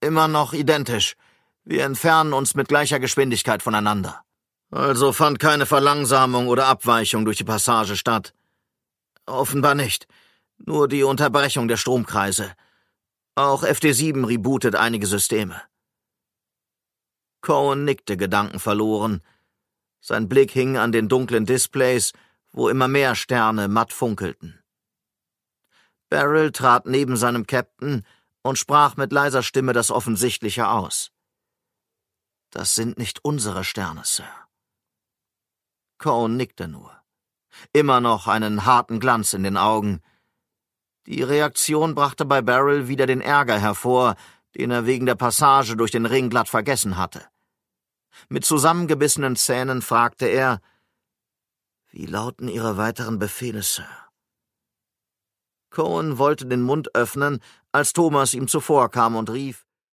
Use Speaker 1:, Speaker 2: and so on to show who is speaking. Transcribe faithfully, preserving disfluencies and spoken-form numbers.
Speaker 1: Immer noch identisch. Wir entfernen uns mit gleicher Geschwindigkeit voneinander. Also fand keine Verlangsamung oder Abweichung durch die Passage statt. Offenbar nicht. Nur die Unterbrechung der Stromkreise. Auch F D sieben rebootet einige Systeme. Cohen nickte gedankenverloren. Sein Blick hing an den dunklen Displays, wo immer mehr Sterne matt funkelten. Beryl trat neben seinem Captain und sprach mit leiser Stimme das Offensichtliche aus. »Das sind nicht unsere Sterne, Sir.« Cohen nickte nur. Immer noch einen harten Glanz in den Augen. Die Reaktion brachte bei Beryl wieder den Ärger hervor, den er wegen der Passage durch den Ring glatt vergessen hatte. Mit zusammengebissenen Zähnen fragte er, »Wie lauten Ihre weiteren Befehle, Sir?« Cohen wollte den Mund öffnen, als Thomas ihm zuvorkam und rief,